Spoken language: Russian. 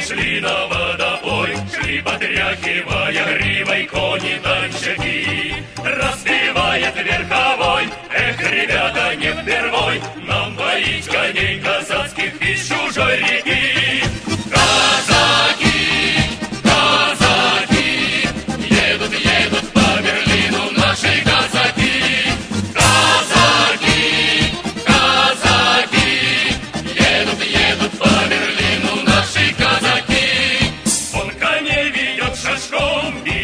шли на водопой, шли потряхивая гривой кони танчаки. Распевает верховой, эх, ребята, не впервой нам поить коней казацких из чужой реки. Казаки, казаки, едут, едут по Берлину наши казаки. Казаки, казаки, едут, едут по Берлину наши казаки. Он коней ведет шашком,